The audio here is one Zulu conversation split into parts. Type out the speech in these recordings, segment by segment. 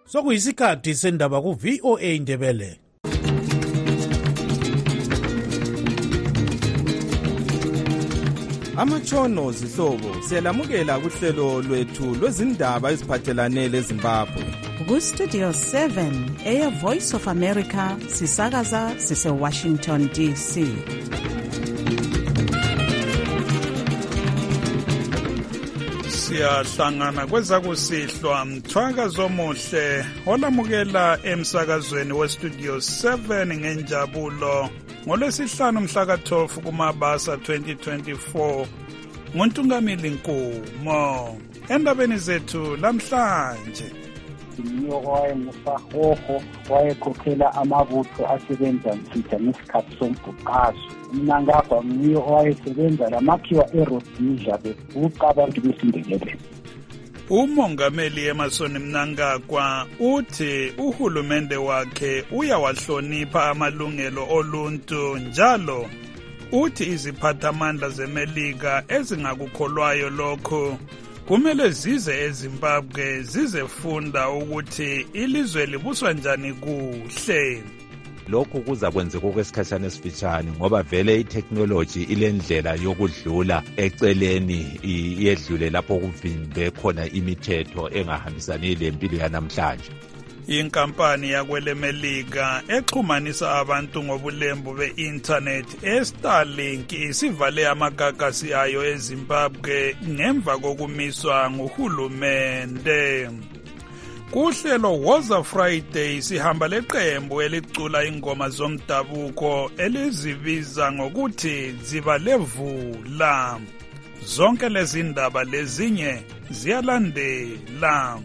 Sokuyisikhathi sendaba ku VOA Ndebele. Amatshono zihlobo siyalamukela kuhlelo lwethu lwezindaba eziphathelane leZimbabwe. Ku-Studio 7 Air Voice of America sisakaza sise-Washington DC. Siyahlangana kwezakusihlwa mthwakazi omuhle olamukela emsakazweni we-Studio 7 ngenjabulo ngolwesihlanu mhla ka-12 kuMabasa 2024 nguNtungamili Nkumo. Endabeni zethu lamhlanje, Niyo wayengusahoho wayekhokhela amabutho asebenza nsitha ngesikhathi sombhuqazo. Mnangagwa niyo wayesebenza lamakhiwa eRhodesia bebuqa abantu besindebele. uMongameli Emmerson Mnangagwa uthi uhulumende wakhe uyawahlonipha amalungelo oluntu njalo. Uthi iziphathamandla zeMelika ezingakukholwayo lokho kumele zize eZimbabwe zizefunda ukuthi ilizwe libuswa njani kuhle. Lokhu kuzakwenzeka okwesikhatshana esifitshane ngoba vele itechnology ilendlela yokudlula eceleni iyedlule lapho kuvimbe khona imithetho engahambisani lempilo yanamhlanje. Inkampani yakwelemelika exhumanisa abantu ngobulembu be-internet eStarlink isivale amagagasi ayo eZimbabwe ngemva kokumiswa nguhulumende. Kuhlelo Woza Friday sihamba leqembu elicula ingoma zomdabuko elizibiza ngokuthi Zibalevula. Zonke lezi ndaba lezinye ziyalandela.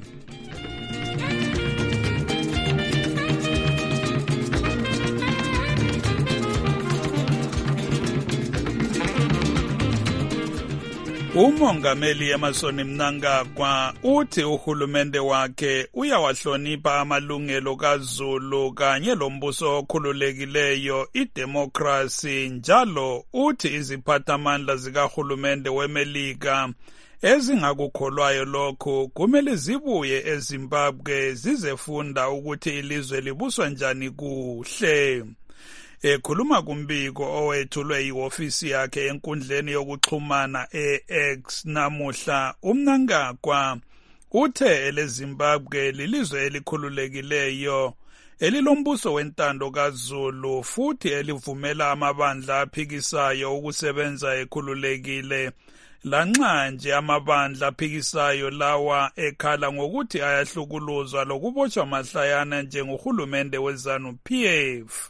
uMongameli Emmerson Mnangagwa uthi uhulumende wakhe uyawahlonipha amalungelo kaZulu kanye lombuso okhululekileyo idemocracy njalo uthi iziphathamandla zikahulumende weMelika ezingakukholwayo lokho kumele zibuye eZimbabwe zizefunda ukuthi ilizwe libuswa njani kuhle. Ekhuluma kumbiko owethulwe ihofisi yakhe enkundleni yokuxhumana eX namuhla, uMnangagwa uthe eleZimbabwe lilizwe elikhululekileyo elilombuso wentando kaZulu futhi elivumela amabandla aphikisayo ukusebenza ekhululekile lanxa nje amabandla aphikisayo lawa ekhala ngokuthi ayahlukuluzwa lokubotshwa mahlayana njengohulumende weZANU-PF.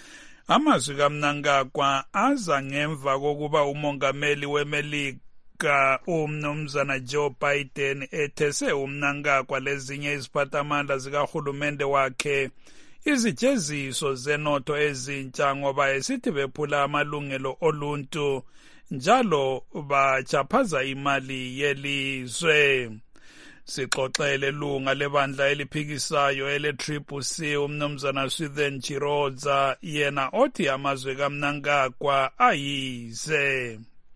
Amazwi kaMnangagwa aza ngemva kokuba umongameli weMelika uMnumzana Joe Biden ethese uMnangagwa lezinye iziphathamandla zikahulumende wakhe izijeziso zenotho ezintsha ngoba esithi bephula amalungelo oluntu njalo bachaphaza imali yelizwe. Sixoxele lunga lebandla eliphikisayo ele-CCC uMnumzana Swithen Chirodza yena othi amazwi kaMnangagwa ayize.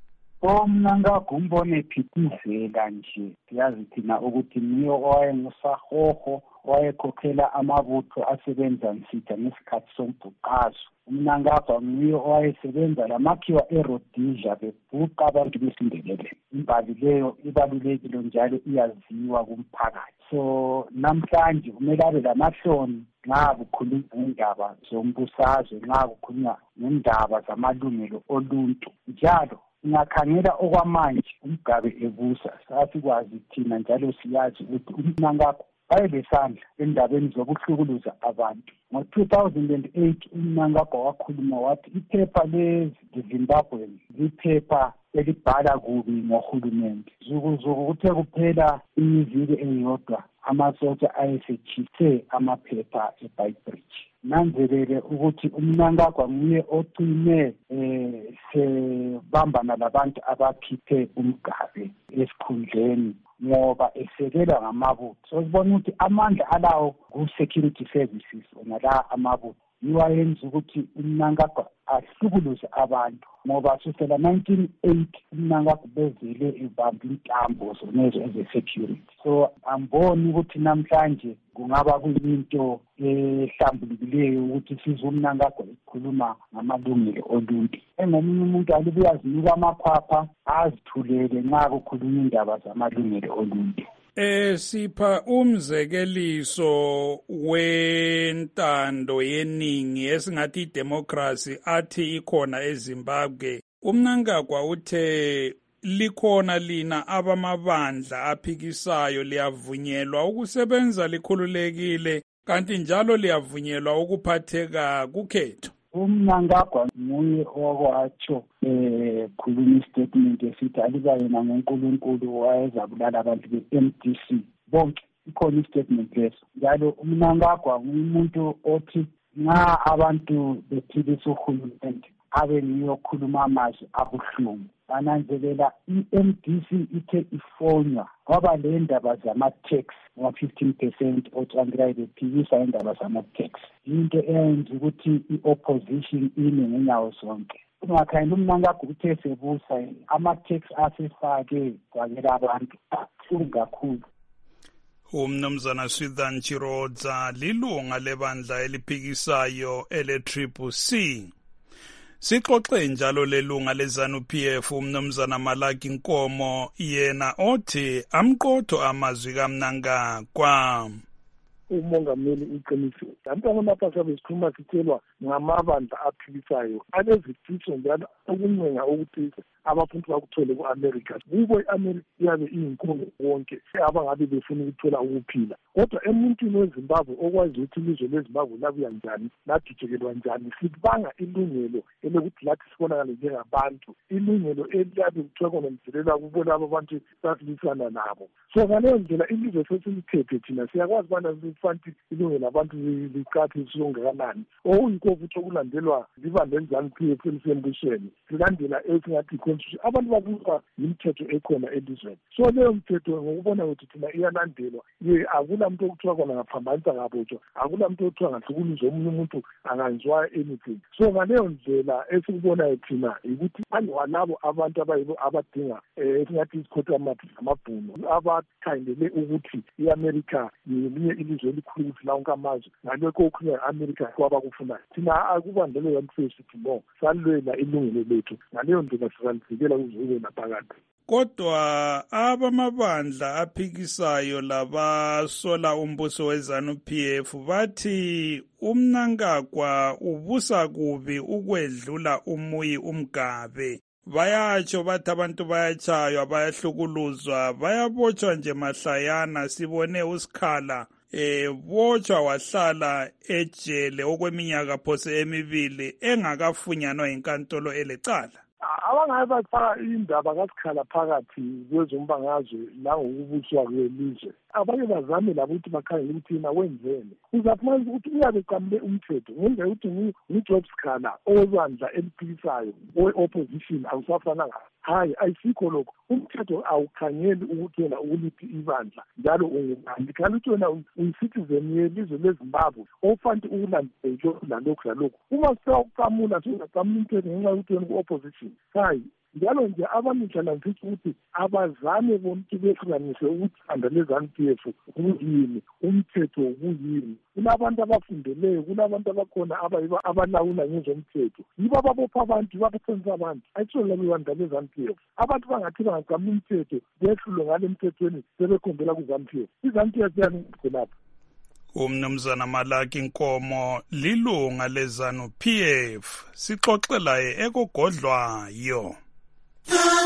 uMnangagwa umbone ephithizela nje, siyazi thina ukuthi niyo wayengusahoho wayekhokhela amabutho asebenza nsitha ngesikhathi sombhuqazo. uMnangagwa niyo wayesebenza lamakhiwa eRhodesia bebuqa abantu besindebele. Imbali leyo ibalulekile njalo iyaziwa kumphakathi. So namhlanje kumele abe lamahloni nxa kukhulunywa ngendaba zombusazwe, nxa kukhulunywa ngendaba zamalungelo oluntu. Njalo singakhangela okwamanje uMgabe ebusa, sasikwazi thina njalo siyazi ukuthi uMnangagwa wayelesandla endabeni zokuhlukuluza abantu. Ngo-2008 uMnangagwa wakhuluma wathi iphepha leZimbabwe liphepha elibhala kubi ngohulumende. Zukuzuku kuthe kuphela imiviki eyodwa amasotsha ayesetshise amaphepha eBeitbridge. Nanzelele ukuthi uMnangagwa nguye ocine sebambana labantu abakhiphe uMgabe esikhundleni ngoba esekelwa ngamabutho. So sibona ukuthi amandla alawo ku-security services onala amabutho iwayenza ukuthi uMnangagwa ahlukuluze abantu ngoba kusukela 1980 uMnangagwa bezele ebamba intambo zonezo eze-security. So amboni ukuthi namhlanje kungaba kuyinto ehlambulukileyo ukuthi sizwe uMnangagwa ekhuluma ngamalungelo oluntu. Engomunye umuntu alibuya azinika amaphapha azithulele nxa kukhulunywa indaba zamalungelo oluntu. Sipha umzekeliso wentando yeningi esingathi idemocracy athi ikhona eZimbabwe. uMnangagwa uthe likhona lina abamabandla aphikisayo liyavunyelwa ukusebenza likhululekile kanti njalo liyavunyelwa ukuphatheka kukhetho. uMnangagwa nguye okwatsho khuluma istatement esithi aliba yena ngoNkulunkulu wayezabulala abantu be-MDC bonke. Ikhona istatement leso. Njalo uMnangagwa ngumuntu othi nxa abantu bephikisa uhulumende abe ngiyokhuluma amazwi abuhlungu. Bananzelela i-MDC ithe ifonywa kwaba le ndaba zama-tax ngo-15% otshandilayo bephikisa indaba zama-tax. Into eyenza ukuthi i-opposition ime ngenyawo zonke. Ungakhayela uMnangagwa uthe sebusa ama-tax asefake kwakela abantu abuhlungu kakhulu. uMnumzana Swithan Chirodza lilunga lebandla eliphikisayo ele-CCC. Sixoxe njalo lelunga leZANU-PF uMnumzana Malaki Nkomo yena othi amqotho amazwi kaMnangagwa. umongameli uqinisile. Abantu amapasa besikhuluma sithelwa ngamabandla aphikisayo alezifiso njalo okuncenga ukuthi abafundi bakuthole ku-America. Kubo i-America iyabe iyinkulu wonke abangabe befuna ukuthola ukuphila. Kodwa emuntwini weZimbabwe okwazi ukuthi ilizwe leZimbabwe labuya njani, lagijekelwa njani, sibanga ilungelo elokuthi lathi sibonakale njengabantu, ilungelo eliyabe kuthiwa khona lidelela kubo labo abantu sasilisana nabo. So ngaleyo ndlela ilizwe sesilithethe thina siyakwazi ubana sifanti ilungelo abantu liqathe songakanani. Okuyikho futhi okulandelwa libandla leZANU-PF elisembusweni silandela esingathi abantu babuka yimithetho ekhona elizweni. So leyo mthetho ngokubona ukuthi thina iyalandelwa. Akula muntu okuthiwa khona ngaphambanisa ngabotshwa, akula muntu okuthiwa ngahlukunyezwa omunye umuntu anganzwa anything. So ngaleyo ndlela esikubonayo thina ukuthi walabo abantu abayibo abadinga esingathi isikhotha amabhunu abathandele ukuthi i-America yelinye ilizwe elikhulu ukuthi lawo nkamazwe ngalokho okukhulunywa i-America kwabakufunayo. Thina akubandelo yamfesi sithi no salwela ilungelo lethu. Ngaleyo ndlela sizalivikela kuze naphakade. Kodwa abamabandla aphikisayo labasola umbuso weZANU-PF bathi uMnangagwa ubusa kubi ukwedlula umuyi umgabe. Bayatsho bathi abantu bayatshaywa, bayahlukuluzwa, bayabotshwa nje mahlayana. Sibone uSikhala botshwa wahlala ejele okweminyaka phose emibili engakafunyanwa inkantolo elecala. Abangabe bafaka indaba kaSikhala phakathi kwezombangazwe langokubuswa kwelizwe. Abanye bazame labo ukuthi bakhangele ukuthi yena wenzeni. Uzafumana ukuthi uyabe eqamule umthetho ngenxa yokuthi nguJob Sikhala owebandla eliphikisayo owe-opposition awusafananga. Hayi, ayisikho lokho. Umthetho awukhangeli ukuthi wena ukuliphi ibandla njalo ungubani. Kanti ukuthi wena uyi-citizen yelizwe leZimbabwe ofanele ukulandela lokhu. Uma sewuqamula sewuqamula umthetho ngenxa yokuthi wena ku-opposition. Hayi, njalo nje abamidlala mfisa ukuthi abazame bonke behlukanise ukuthanda leZANU-PF kuyini, umthetho kuyini. Kunabantu abafundeleyo, kunabantu abakhona abalawula ngezomthetho. Yibo ababopha abantu, babathonisa abantu. Ayisho labo bandla leZANU-PF. Abantu bangathi bangaqamula umthetho behlule ngale mthethweni sebekhombela kuZANU-PF. iZANU-PF yaniphelapha. uMnumzana Malaki Nkomo lilunga leZANU-PF sixoxelaye ekogodlwayo. The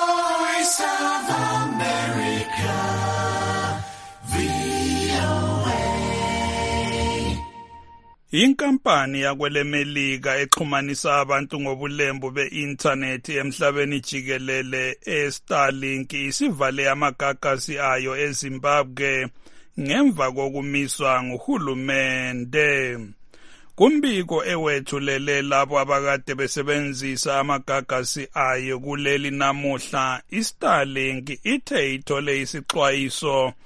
Voice of America, VOA. Inkampani yakwelemelika exhumanisa abantu ngobulembu be-internet emhlabeni jikelele eStarlink isivale amagagasi ayo eZimbabwe ngemva kokumiswa nguhulumende. Kumbiko ewethulele labo abakade besebenzisa amagagasi ayo kuleli namuhla, iStarlink ithe ithole isixwayiso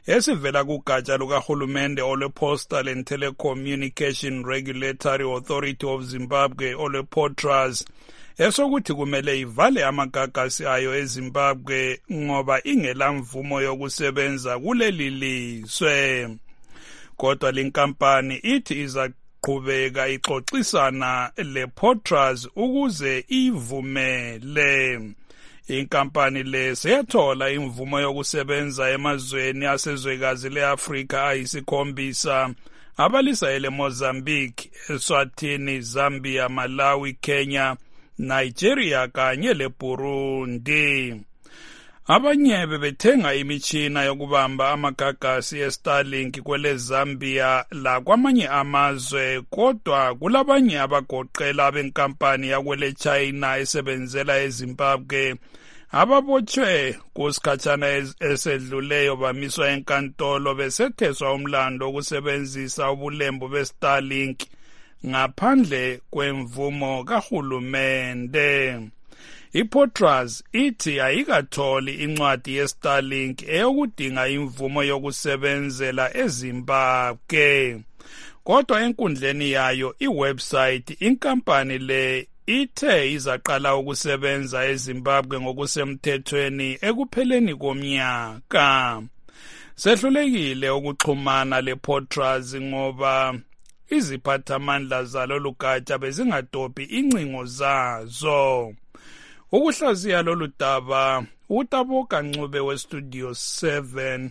esivela kugatsha lukahulumende olwe-Postal and Telecommunication Regulatory Authority of Zimbabwe olwe-POTRAZ esokuthi kumele ivale amagagasi ayo eZimbabwe ngoba ingela mvumo yokusebenza kuleli lizwe. Kodwa lenkampani ithi izaqhubeka ixoxisana le-POTRAZ ukuze ivumele. Inkampani le seyathola imvumo yokusebenza emazweni asezwekazi le-Afrika ayisikhombisa abalisa ele Mozambique, Eswatini, Zambia, Malawi, Kenya, Nigeria kanye leBurundi. Abanye bebethenga imitshina yokubamba amagagasi eStarlink kwele Zambia la kwamanye amazwe, kodwa kulabanye abagoqela benkampani yakwele China esebenzela eZimbabwe ababotshwe kusikhatshana esedluleyo bamiswa enkantolo besetheswa umlando wokusebenzisa ubulembu beStarlink ngaphandle kwemvumo kahulumende. IPOTRAZ ithi ayikatholi incwadi yeStarlink eyokudinga imvumo yokusebenzela eZimbabwe. Kodwa enkundleni yayo iwebsite inkampani le ithe izaqala ukusebenza eZimbabwe ngokusemthethweni ekupheleni komnyaka. Sehlulekile ukuxhumana lePOTRAZ ngoba iziphathamandla zalo lugatsha bezingadophi incingo zazo. Ukuhlaziya lolu daba, uTaboka Ncube weStudio 7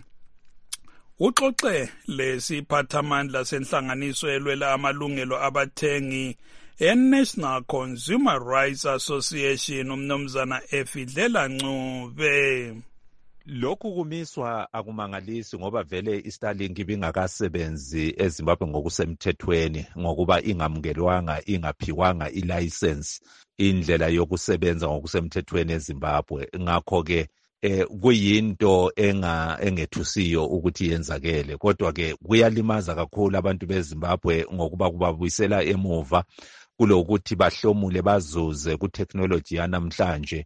uxoxe lesiphathamandla senhlanganiso elwela amalungelo abathengi eNational Consumer Rights Association umnumzana Efidlela Ncube. Lokhu kumiswa akumangalisi ngoba vele iStarlink ibingakasebenzi eZimbabwe ngokusemthethweni ngokuba ingamukelwanga ingaphiwanga ilicense indlela yokusebenza ngokusemthethweni eZimbabwe. Ngakho ke kuyinto engethusiyo ukuthi yenzakele, kodwa ke kuyalimaza kakhulu abantu beZimbabwe ngokuba kubabuyisela emuva kulokuthi bahlomule bazuze ku-technology yanamhlanje.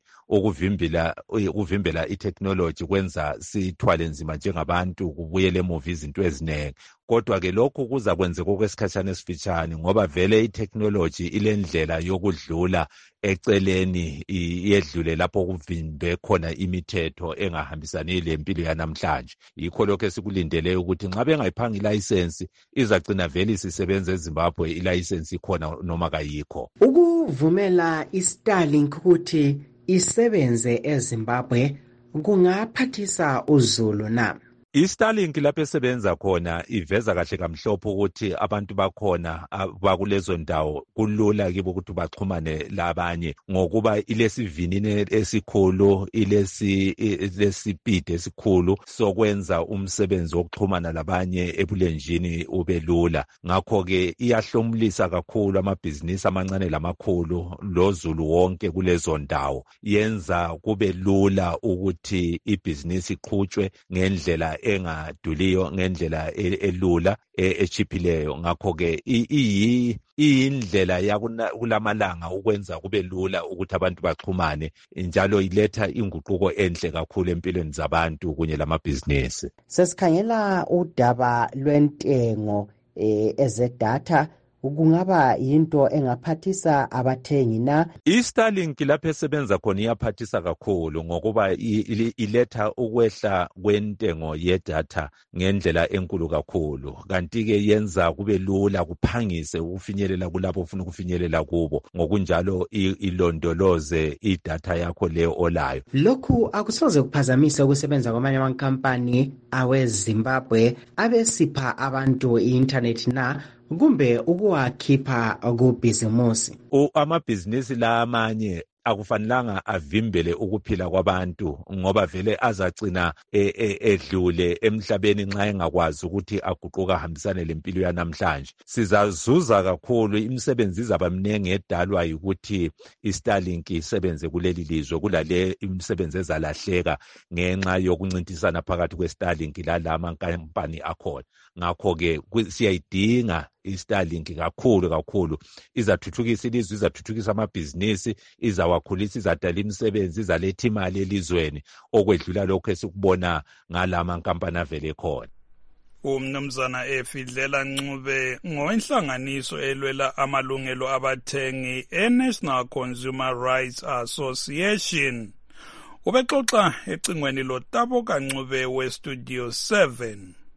Ukuvimbela i-technology kwenza sithwale nzima njengabantu, kubuyele emuva izinto eziningi. Kodwa ke lokhu kuza kwenzeka okwesikhatshana esifitshane ngoba vele i-technology ilendlela yokudlula eceleni yedlule lapho kuvimbe khona imithetho engahambisani lempilo yanamhlanje. Yikho lokho esikulindele ukuthi nxa bengayiphanga ilicense izagcina vele isisebenza eZimbabwe ilicense ikhona noma kayikho. Ukuvumela iStarlink ukuthi isebenze eZimbabwe kungaphathisa uzulu na? iStarlink lapho esebenza khona iveza kahle kamhlophe ukuthi abantu bakhona bakulezo ndawo kulula kibo ukuthi baxhumane labanye ngokuba ilesivinini esikhulu, ilesipid esikhulu sokwenza umsebenzi wokuxhumana labanye ebulenjini ubelula. Ngakho ke iyahlomulisa kakhulu amabhizinisi amancane lamakhulu lozulu wonke kulezo ndawo. Yenza kube lula ukuthi ibhizinisi iqhutshwe ngendlela engaduliyo, ngendlela elula echiphileyo. Ngakho ke iyindlela yakulamalanga ukwenza kube lula ukuthi abantu baxhumane, njalo iletha inguquko enhle kakhulu empilweni zabantu kunye lamabhizinisi. Sesikhangela udaba lwentengo ezedatha, kungaba yinto engaphathisa abathengi na? iStarlink lapho esebenza khona iyaphathisa kakhulu ngokuba iletha ukwehla kwentengo yedatha ngendlela enkulu kakhulu, kanti ke yenza kube lula kuphangise ukufinyelela kulabo ufuna ukufinyelela kubo, ngokunjalo ilondoloze idatha yakho leyo olayo. Lokhu akusoze kuphazamise ukusebenza kwamanye amankampani aweZimbabwe abesipha abantu i-internet na kumbe ukuwakhipha kubhizimusi? Amabhizinisi la amanye akufanelanga avimbele ukuphila kwabantu ngoba vele azagcina edlule emhlabeni nxa engakwazi ukuthi aguquka ahambisane lempilo yanamhlanje. Sizazuza kakhulu, imisebenzi izaba mningi edalwa ukuthi iStarlink isebenze kuleli lizwe kulale imisebenzi ezalahleka ngenxa yokuncintisana phakathi kweStarlink lala amankampani akhona. Ngakho ke siyayidinga i-Starlink kakhulu izathuthukisa ilizwe, izathuthukisa amabhizinisi, izawakhulisa, izadala imisebenzi, izaletha imali elizweni okwedlula lokho esikubona ngalama nkampani avele khona. Umnumzana Efidlela Ncube ngowenhlanganiso elwela amalungelo abathengi e-National Consumer Rights Association. Ubexoxa ecingweni loTabo Kancube we-Studio 7.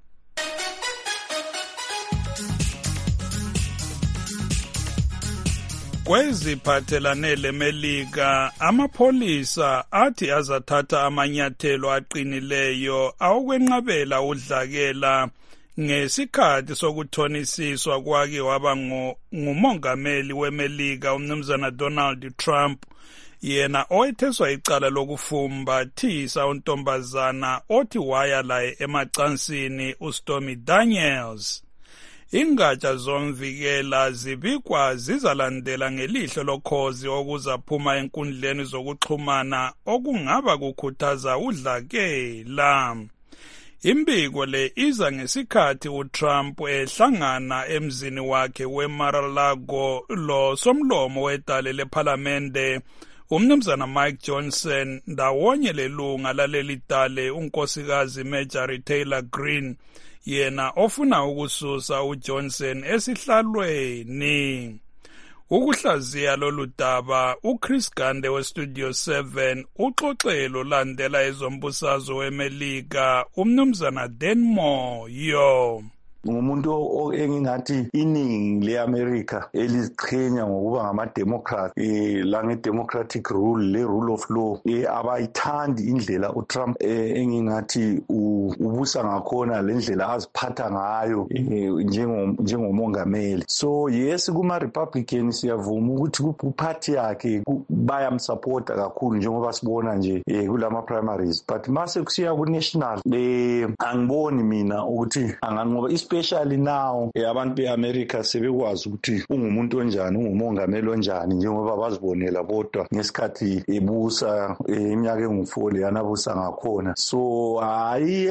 Kweziphathelane leMelika, amapholisa athi azathatha amanyathelo aqinileyo awokwenqabela udlakela ngesikhathi sokuthonisiswa kwake waba ngumongameli weMelika umnumzana Donald Trump, yena owetheswa icala lokufumbathisa untombazana othi waya laye emacansini uStormy Daniels. Ingatsha zomvikela zibikwa zizalandela ngelihlo lokhozi okuzaphuma enkundleni zokuxhumana okungaba kukhuthaza udlakela. Imbiko le iza ngesikhathi uTrump ehlangana emzini wakhe weMar-a-Lago lo somlomo wedale lephalamende umnumzana Mike Johnson ndawonye lelunga laleli dale unkosikazi Marjorie Taylor Greene, yena ofuna ukususa uJohnson esihlalweni. Ukuhlaziya lolu daba uChris Gande weStudio 7 uxoxelo landela ezombusazwe weMelika umnumzana Dan Moyo. Ngumuntu engingathi iningi leAmerica eliziqhenya ngokuba ngama-Democrat lange-democratic rule le-rule of law abayithandi indlela uTrump engingathi ubusa ngakhona lendlela aziphatha ngayo njengomongameli. So yes, kuma-Republican siyavuma ukuthi kuphathi yakhe bayamsupporta kakhulu njengoba sibona nje kulama-primaries, but mase kusiya ku-national angiboni mina ukuthi anganqoba especially now abantu beAmerica sebekwazi ukuthi ungumuntu onjani, ungumongameli onjani njengoba bazibonela bodwa ngesikhathi ebusa iminyaka engu4 yanabusa ngakhona. So hayi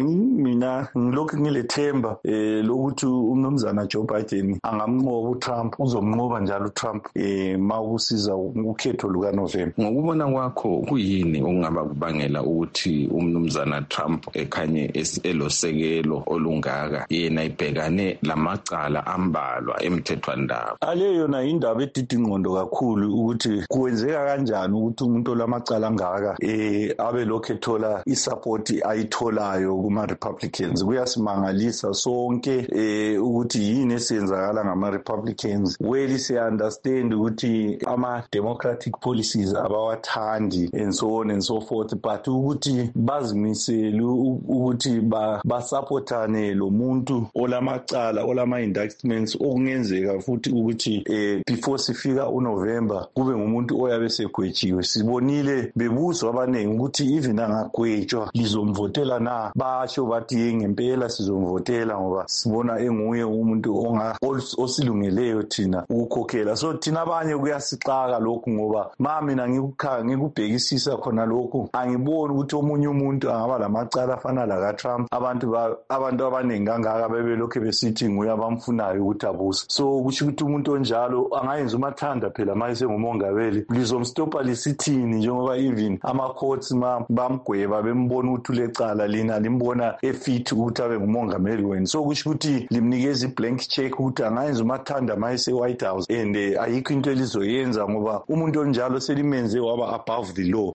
mina ngilokhu ngilethemba lokuthi umnumzana Joe Biden angamnqoba uTrump, uzomnqoba njalo uTrump mawusiza ukhetho lukaNovember. Ngokubona kwakho kuyini okungaba kubangela ukuthi umnumzana Trump ekhanye elosekelo olungaka yena ibhekane lamacala ambalwa emthethwandaba? Aleyo na indaba edidi ingqondo kakhulu ukuthi kuwenzeka kanjani ukuthi umuntu olamacala angaka abe lokho ethola isupport ayitholayo kuma-Republicans. Kuyasimangalisa sonke ukuthi yini esenzakala ngama-Republicans. Well, siya-understand ukuthi ama-democratic policies abawathandi and so on and so forth, but ukuthi bazimisele ukuthi basupportane lo muntu olamacala olama-indictments okungenzeka futhi ukuthi before sifika uNovember kube ngumuntu oyabe segwetshiwe. Sibonile bebuzwa abaningi ukuthi even angagwetshwa lizomvotela na, basho bathi ngempela sizomvotela ngoba sibona enguye umuntu osilungeleyo thina ukukhokhela. So thina abanye kuyasixaka lokhu ngoba mina ngikubhekisisa khona lokhu angiboni ukuthi omunye umuntu angaba lamacala afana la Trump abantu abaningi kangaka bebelokhu besithi nguye abamfunayo ukuthi abuse. So kusho ukuthi umuntu onjalo angayenza umathanda phela mayise ngumongameli lizomstopa lisithini njengoba even ama-courts bamgweba bembona ukuthi ulecala lina limbona efit ukuthi abe ngumongameli wenu. So kusho ukuthi limnikeza i-blank check ukuthi angayenza umathanda mayise White House and ayikho into elizoyenza ngoba umuntu onjalo selimenze waba above the law.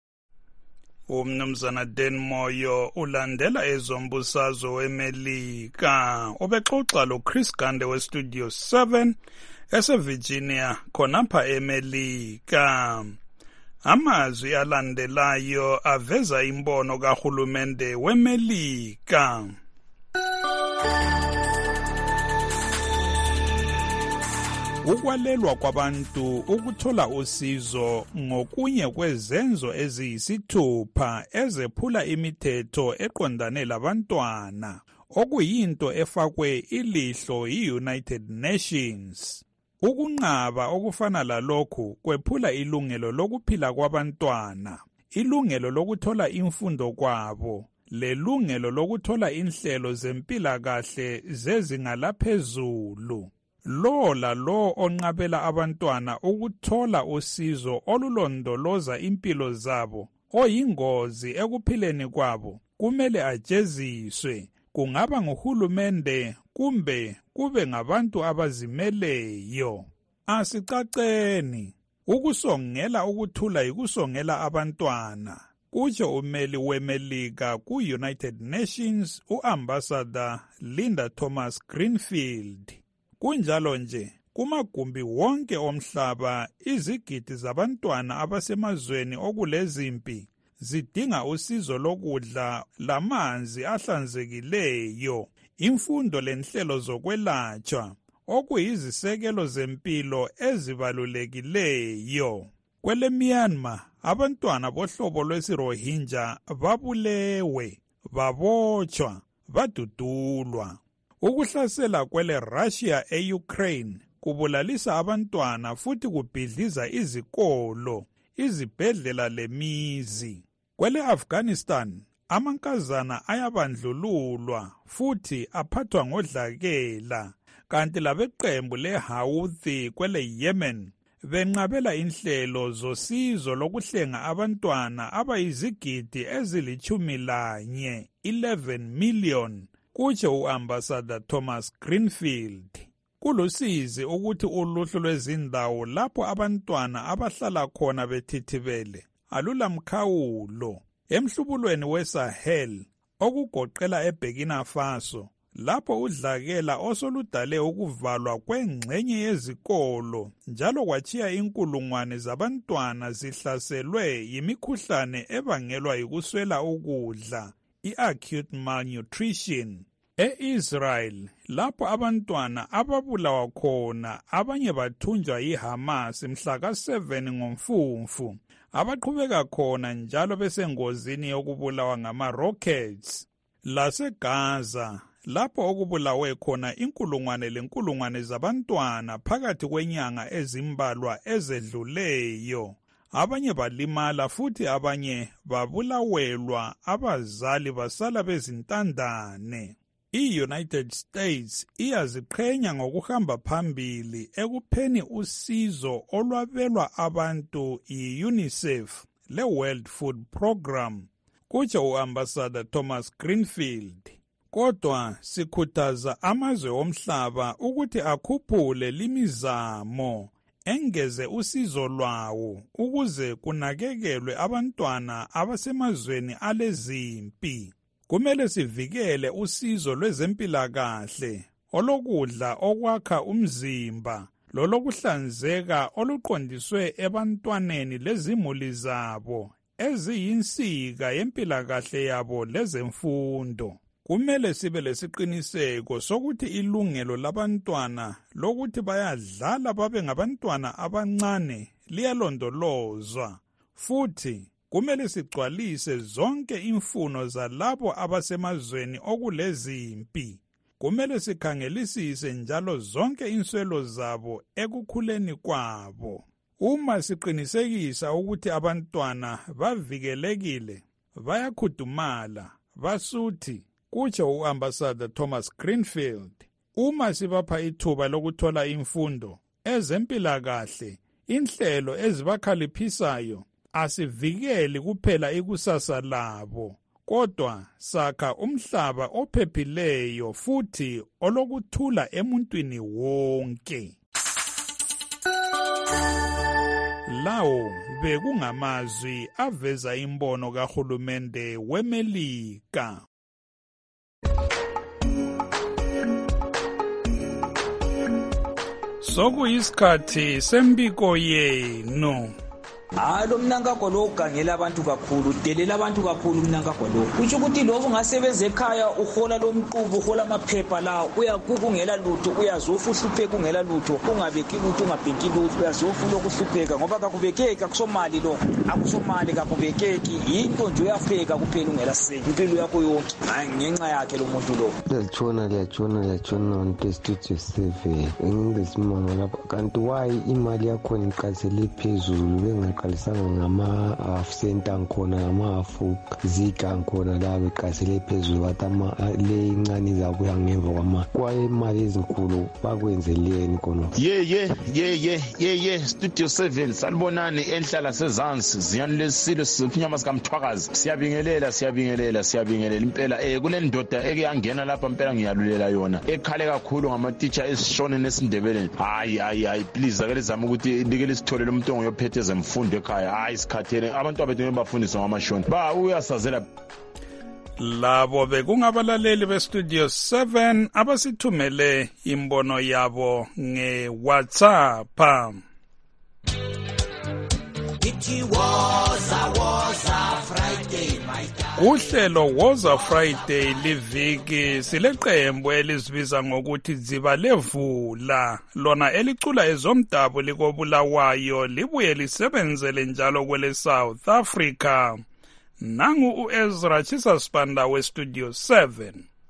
Umnumzana Dan Moyo ulandela ezombusazwe weMelika obexoxa loChris Gande weStudio 7 eseVirginia khonapha eMelika. Amazwi alandelayo aveza imbono kahulumende weMelika. Ukwalelwa kwabantu ukuthola usizo ngokunye kwezenzo eziyisithupha ezephula imithetho eqondane labantwana, okuyinto efakwe ilihlo yi-United Nations. Ukunqaba okufana lalokhu kwephula ilungelo lokuphila kwabantwana, ilungelo lokuthola imfundo kwabo, lelungelo lokuthola inhlelo zempilakahle zezinga laphezulu. lo lalo onqabela abantwana ukuthola usizo olulondoloza impilo zabo oyingozi ekuphileni kwabo kumele ajeziswe, kungaba nguhulumende kumbe kube ngabantu abazimeleyo. Asicaceni, ukusongela ukuthula yikusongela abantwana, kutsho umeli weMelika ku-United Nations u-Ambassador Linda Thomas-Greenfield. Kunjalo nje, kumagumbi wonke omhlaba izigidi zabantwana abasemazweni okulezimpi zidinga usizo lokudla lamanzi ahlanzekileyo, imfundo lenhlelo zokwelatshwa, okuyizisekelo zempilo ezibalulekileyo. Kwele Myanmar, abantwana bohlobo lwesiRohingya babulewe, babotshwa, badudulwa. Ukuhlasela kwele Russia e-Ukraine kubulalisa abantwana futhi kubhidliza izikolo, izibhedlela lemizi. Kwele Afghanistan, amankazana ayabandlululwa futhi aphathwa ngodlakela, kanti labeqembu leHouthi kwele Yemen benqabela inhlelo zosizo lokuhlenga abantwana abayizigidi ezili-11, 11 million, kutsho u-Ambassador Thomas Greenfield. Kulusizi ukuthi uluhlu lwezindawo lapho abantwana abahlala khona bethithibele alulamkhawulo. Emhlubulweni weSahel, okugoqela eBurkina Faso, lapho udlakela osoludale ukuvalwa kwengxenye yezikolo njalo kwatshiya inkulungwane zabantwana zihlaselwe yimikhuhlane ebangelwa yikuswela ukudla, i-acute malnutrition. E-Israel, lapho abantwana ababulawa khona abanye bathunjwa yiHamas mhla ka-7 ngoMfumfu, abaqhubeka khona njalo besengozini yokubulawa ngama-rockets. LaseGaza, lapho okubulawe khona inkulungwane zabantwana phakathi kwenyanga ezimbalwa ezedluleyo, abanye balimala futhi abanye babulawelwa, abazali basala bezintandane. I-United States iyaziqhenya ngokuhamba phambili ekupheni usizo olwabelwa abantu i-UNICEF le-World Food Program, kutsho u-Ambassador Thomas Greenfield. Kodwa sikhuthaza amazwe omhlaba ukuthi akhuphule limizamo, engeze usizo lwawo ukuze kunakekelwe abantwana abasemazweni alezimpi. Kumele sivikele usizo lwezempilakahle, olokudla okwakha umzimba, lolokuhlanzeka oluqondiswe ebantwaneni lezimuli zabo, eziyinsika yempilakahle yabo lezemfundo. Kumele sibe lesiqiniseko sokuthi ilungelo labantwana lokuthi bayadlala babe ngabantwana abancane liyalondolozwa, futhi kumele sigcwalise zonke imfuno zalabo abasemazweni okulezimpi. Kumele sikhangelisise njalo zonke inswelo zabo ekukhuleni kwabo. Uma siqinisekisa ukuthi abantwana bavikelekile, bayakhudumala, basuthi, kutsho u-Ambassador Thomas Greenfield, uma sibapha ithuba lokuthola imfundo, ezempilakahle, inhlelo ezibakhaliphisayo, asivikeli kuphela ikusasa labo, kodwa sakha umhlaba ophephileyo futhi olokuthula emuntwini wonke. Lawo bekungamazwi aveza imbono kahulumende weMelika. Sokuyisikhathi sembiko yenu. Lo mnankagwa lo ugangela abantu kakhulu, udelela abantu kakhulu umnankagwa lo. Kusho ukuthi lobo ungasebenza ekhaya uhola lo mqubu, uhola amaphepha la, uyakungela lutho, uyazofa uhlupheka ungela lutho, ungabeki lutho, ungabhenki lutho, uyazofuna ukuhlupheka ngoba akubekeki, akusomali lo, akusomali kakubekeki, into nje uyafeka kuphela ungela senze impilo yakho yonke. Hayi ngenxa yakhe lo muntu lo. Liyatshona on Studio 7. Engilesimanga lapha. Kanti why imali yakho iqasele phezulu benga beqalisana ngama-half cent angikhona ngama-half zika angikhona la beqasele phezulu bathi le incane izabuya ngemva kwayemali ezinkulu bakwenzeleni khona. ye Studio 7 salibonani enhlala sezansi ziyani lesilo sinyama sikamthwakazi siyabingelela impela kule ndoda ekuyangena lapha impela ngiyalulela yona ekhale kakhulu ngama-teacher esishone nesindebeleni. hayi please ake lizama ukuthi like lisithole lo muntu ongiyophethe zemfundo ekhaya. hayi sikhathele abantu abethu bafundiswa ngamashoni uyasazela. Labo bekungabalaleli beStudio 7 abasithumele imbono yabo ngeWhatsApp. Uhlelo Woza Friday liviki sileqembu elizibiza ngokuthi Dziba Levula lona elicula ezomdabu likobulawayo libuye lisebenzele njalo kwele South Africa. Nangu Ezra Chisaspanda weStudio 7.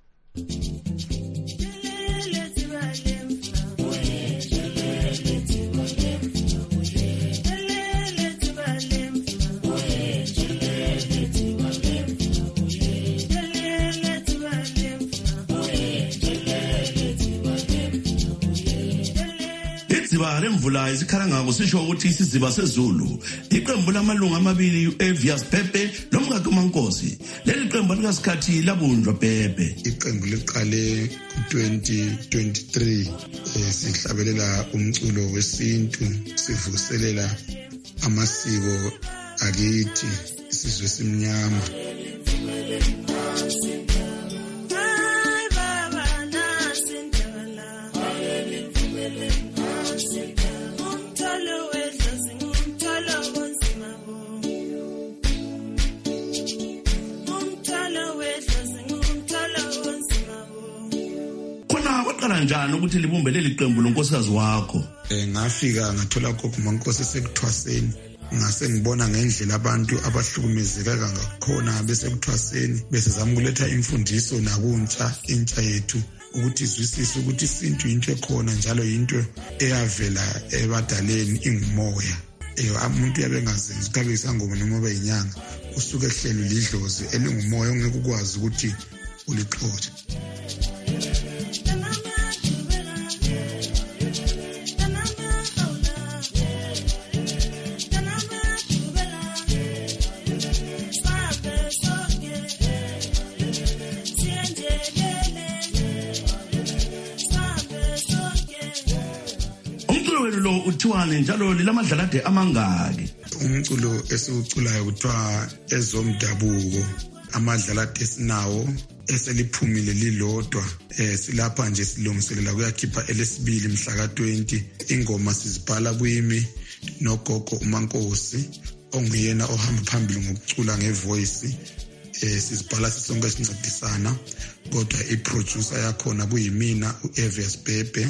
Idziba lemvula isikhala ngako sisho ukuthi isiziba sezulu iqembu lamalunga amabili Evias Pepe nomkakhe uMankosi. Leli qembu likasikhathi labunjwa Pepe. Iqembu liqale ku-2023 sihlabelela umculo wesintu sivuselela amasiko akithi isizwe simnyama. Njani ukuthi libumbe leli qembu lonkosikazi wakho? Ngafika ngathola gogo uMankosi sekuthwaseni ngase ngibona ngendlela abantu abahlukumezeka ngakhona besekuthwaseni bese zama ukuletha imfundiso nakuntsha intsha yethu ukuthi izwisise ukuthi isintu into ekhona njalo into eyavela ebadaleni ingumoya. Umuntu yabengazenzi kabe isangoma noma bayinyanga usuke ehlelo lidlozi elingumoya ongeke ukwazi ukuthi ulixoxe. Uthiwane njalo lilamadlalade amangaki? Umculo esiwuculayo kuthiwa ezomdabuko. Amadlalade esinawo eseliphumile lilodwa. Silapha nje silungiselela kuyakhipha elesibili mhla ka-20. Ingoma sizibhala kwimi nogogo uMankosi onguyena ohamba phambili ngokucula ngevoice. Sizibhala sisonke sincedisana kodwa iproducer yakhona kuyimina uEvias Pepe.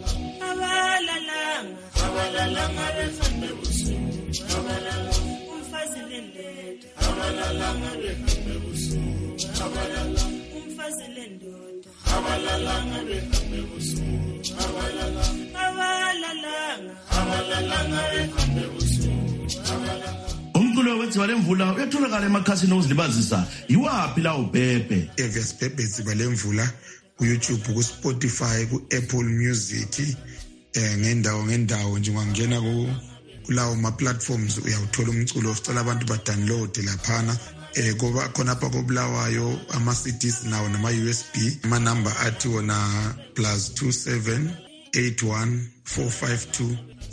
Umculo weTziba Lemvula uyatholakala emakhasini okuzilibazisa yiwaphi la uBhebhe? Evias Pepe Dziba Lemvula ku-YouTube, ku-Spotify, ku-Apple Music, ngendawo nje ungangena kulawo ma-platforms uyawuthola umculo. Sicela abantu ba-download laphana. Ngoba khonapha kobulawayo ama-CDs nawo nama-USB amanamba athi wona +27 81 452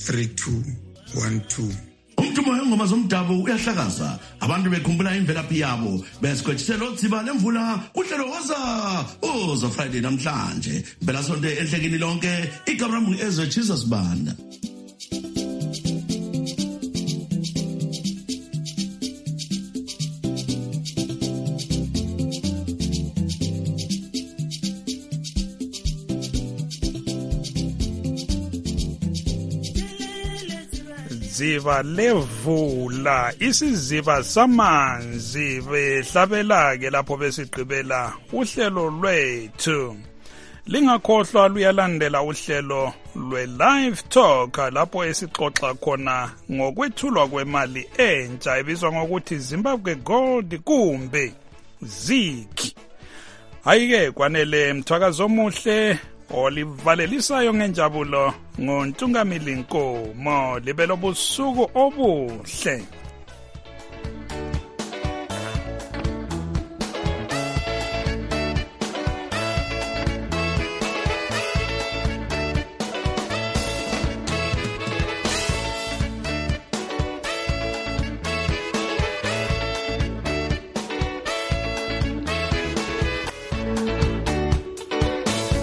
3212. Umdumo wengoma zomdabu uyahlakaza abantu bekhumbula imvelaphi yabo besikwetshisela Dziba Lemvula kuhlelo Woza Friday namhlanje phela sonke ehlekini lonke igama Ezra Chisaspanda. Dziba Levula isiziba samanzi behlabela ke lapho besigqibela uhlelo lwethu. Lingakhohlwa luyalandela uhlelo lwe-Live Talk lapho esixoxa khona ngokwethulwa kwemali entsha ebizwa ngokuthi Zimbabwe Gold kumbe ZIG. Ayike kwanele mthwakazo omuhle olivalelisayo ngenjabulo ngoNtungamili Nkomo. Libe lobusuku obuhle.